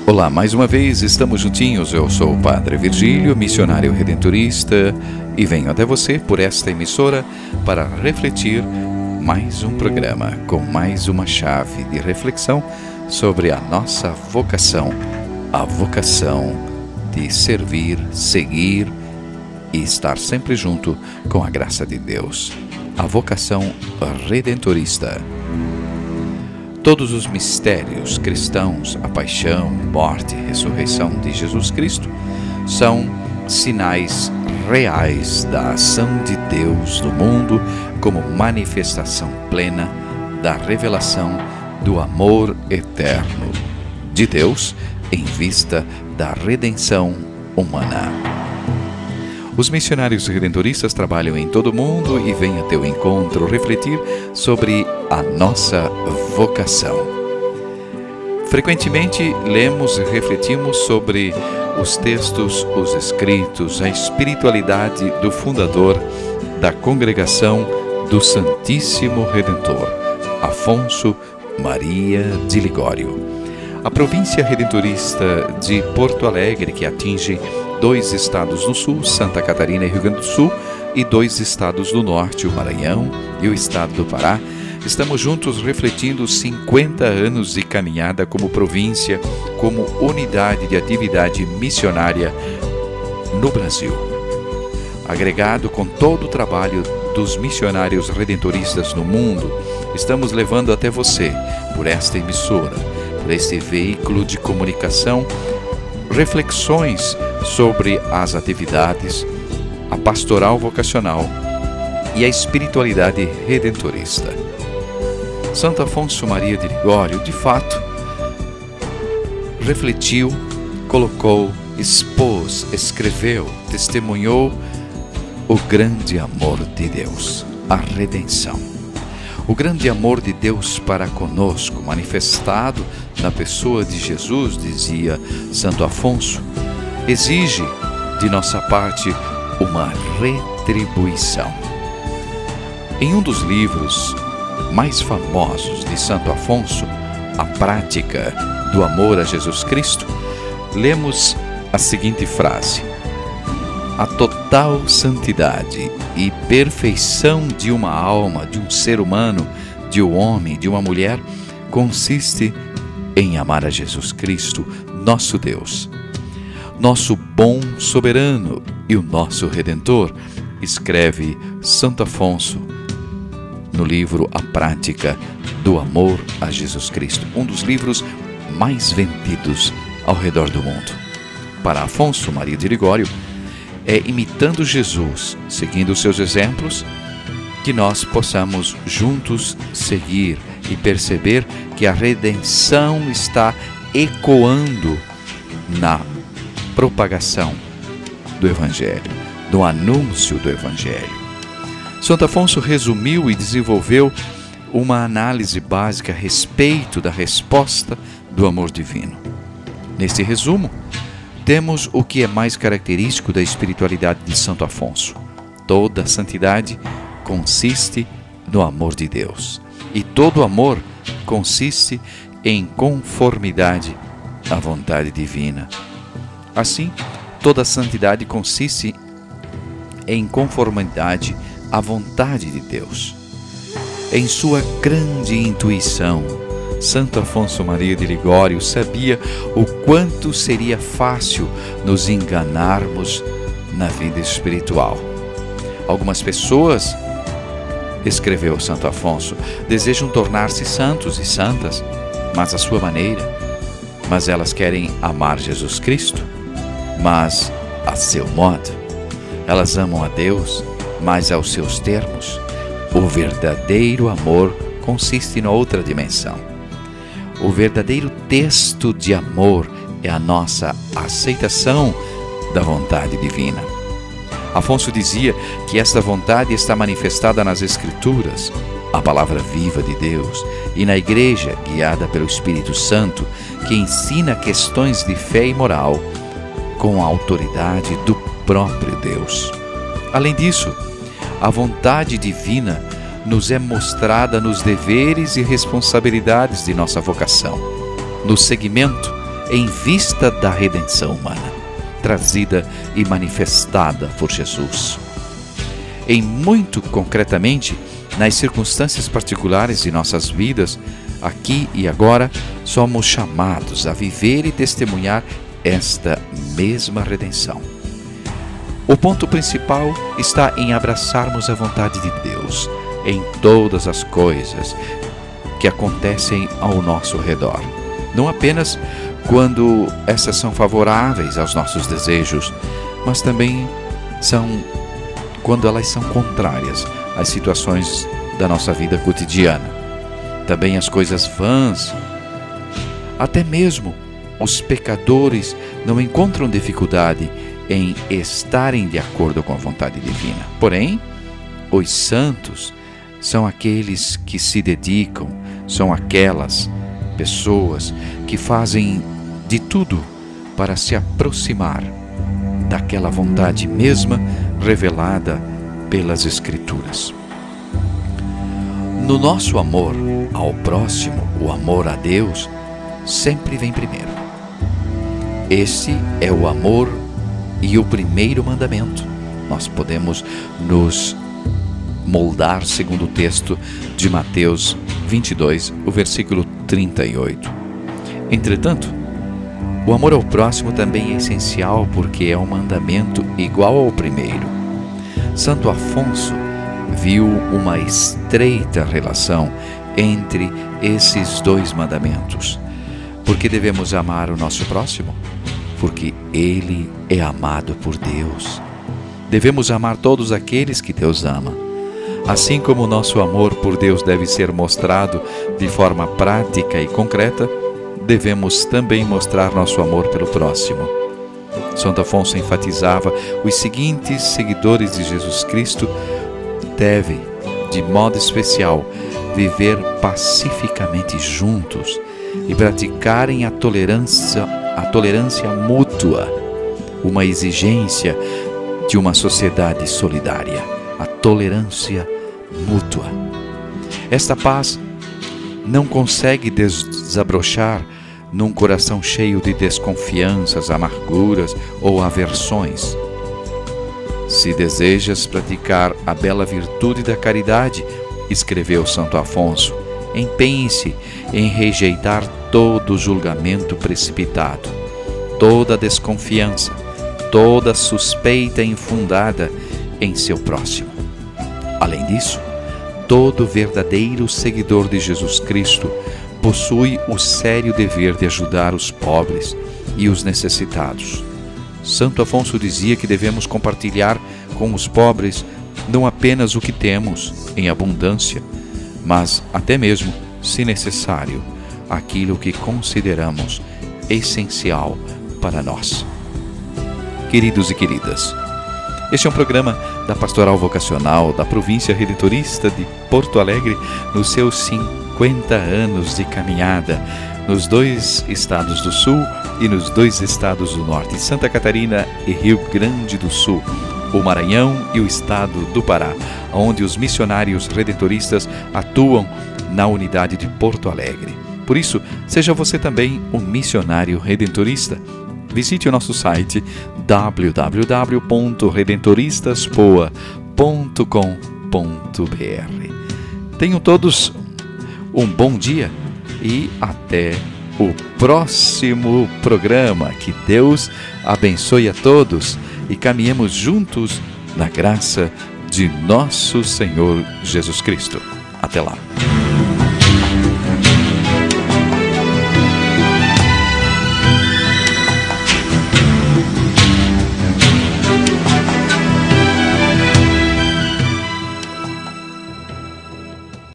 Olá, mais uma vez estamos juntinhos. Eu sou o Padre Virgílio, missionário redentorista, e venho até você por esta emissora para refletir mais um programa com mais uma chave de reflexão sobre a nossa vocação, a vocação de servir, seguir e estar sempre junto com a graça de Deus, a vocação redentorista. Todos os mistérios cristãos, a paixão, morte e ressurreição de Jesus Cristo, são sinais reais da ação de Deus no mundo como manifestação plena da revelação do amor eterno de Deus em vista da redenção humana. Os missionários redentoristas trabalham em todo o mundo e vêm a teu encontro refletir sobre a nossa vocação. Frequentemente lemos e refletimos sobre os textos, os escritos, a espiritualidade do fundador da Congregação do Santíssimo Redentor, Afonso Maria de Ligório. A província redentorista de Porto Alegre, que atinge 2 estados no sul, Santa Catarina e Rio Grande do Sul, e 2 estados do norte, o Maranhão e o estado do Pará, estamos juntos refletindo 50 anos de caminhada como província, como unidade de atividade missionária no Brasil. Agregado com todo o trabalho dos missionários redentoristas no mundo, estamos levando até você, por esta emissora, por este veículo de comunicação, reflexões sobre as atividades, a pastoral vocacional e a espiritualidade redentorista. Santo Afonso Maria de Ligório, de fato, refletiu, colocou, expôs, escreveu, testemunhou o grande amor de Deus, a redenção. O grande amor de Deus para conosco, manifestado na pessoa de Jesus, dizia Santo Afonso, exige de nossa parte uma retribuição. Em um dos livros mais famosos de Santo Afonso, A Prática do Amor a Jesus Cristo, lemos a seguinte frase: a total santidade e perfeição de uma alma, de um ser humano, de um homem, de uma mulher, consiste em amar a Jesus Cristo, nosso Deus, nosso bom soberano e o nosso Redentor, escreve Santo Afonso no livro A Prática do Amor a Jesus Cristo, um dos livros mais vendidos ao redor do mundo. Para Afonso Maria de Ligório, é imitando Jesus, seguindo os seus exemplos, que nós possamos juntos seguir e perceber que a redenção está ecoando na propagação do Evangelho, no anúncio do Evangelho. Santo Afonso resumiu e desenvolveu uma análise básica a respeito da resposta do amor divino. Neste resumo, temos o que é mais característico da espiritualidade de Santo Afonso. Toda a santidade consiste no amor de Deus. E todo amor consiste em conformidade à vontade divina. Assim, toda a santidade consiste em conformidade à vontade de Deus. Em sua grande intuição, Santo Afonso Maria de Ligório sabia o quanto seria fácil nos enganarmos na vida espiritual. Algumas pessoas, escreveu Santo Afonso, desejam tornar-se santos e santas, mas à sua maneira. Mas elas querem amar Jesus Cristo, mas a seu modo. Elas amam a Deus, mas aos seus termos. O verdadeiro amor consiste em outra dimensão. O verdadeiro texto de amor é a nossa aceitação da vontade divina. Afonso dizia que esta vontade está manifestada nas Escrituras, a palavra viva de Deus, e na Igreja, guiada pelo Espírito Santo, que ensina questões de fé e moral com a autoridade do próprio Deus. Além disso, a vontade divina nos é mostrada nos deveres e responsabilidades de nossa vocação, no seguimento em vista da redenção humana, trazida e manifestada por Jesus. E muito concretamente, nas circunstâncias particulares de nossas vidas, aqui e agora, somos chamados a viver e testemunhar esta mesma redenção. O ponto principal está em abraçarmos a vontade de Deus em todas as coisas que acontecem ao nosso redor. Não apenas quando essas são favoráveis aos nossos desejos, mas também quando elas são contrárias às situações da nossa vida cotidiana. Também as coisas vãs. Até mesmo os pecadores não encontram dificuldade em estarem de acordo com a vontade divina. Porém, os santos são aqueles que se dedicam, são aquelas pessoas que fazem de tudo para se aproximar daquela vontade mesma revelada pelas Escrituras. No nosso amor ao próximo, o amor a Deus sempre vem primeiro. Este é o amor e o primeiro mandamento. Nós podemos nos moldar segundo o texto de Mateus 22, o versículo 38. Entretanto, o amor ao próximo também é essencial porque é um mandamento igual ao primeiro. Santo Afonso viu uma estreita relação entre esses dois mandamentos. Por que devemos amar o nosso próximo? Porque ele é amado por Deus. Devemos amar todos aqueles que Deus ama. Assim como o nosso amor por Deus deve ser mostrado de forma prática e concreta, devemos também mostrar nosso amor pelo próximo. Santo Afonso enfatizava: os seguintes seguidores de Jesus Cristo devem, de modo especial, viver pacificamente juntos e praticarem a tolerância mútua, uma exigência de uma sociedade solidária, a tolerância mútua. Esta paz não consegue desabrochar num coração cheio de desconfianças, amarguras ou aversões. Se desejas praticar a bela virtude da caridade, escreveu Santo Afonso, empenhe-se em rejeitar todo julgamento precipitado, toda desconfiança, toda suspeita infundada em seu próximo. Além disso, todo verdadeiro seguidor de Jesus Cristo possui o sério dever de ajudar os pobres e os necessitados. Santo Afonso dizia que devemos compartilhar com os pobres não apenas o que temos em abundância, mas até mesmo, se necessário, aquilo que consideramos essencial para nós. Queridos e queridas, este é um programa da Pastoral Vocacional da Província Redentorista de Porto Alegre, nos seus 50 anos de caminhada, nos 2 estados do Sul e nos 2 estados do Norte, Santa Catarina e Rio Grande do Sul, o Maranhão e o estado do Pará, onde os missionários redentoristas atuam na unidade de Porto Alegre. Por isso, seja você também um missionário redentorista. Visite o nosso site www.redentoristaspoa.com.br. Tenham todos um bom dia e até o próximo programa. Que Deus abençoe a todos e caminhemos juntos na graça de nosso Senhor Jesus Cristo. Até lá.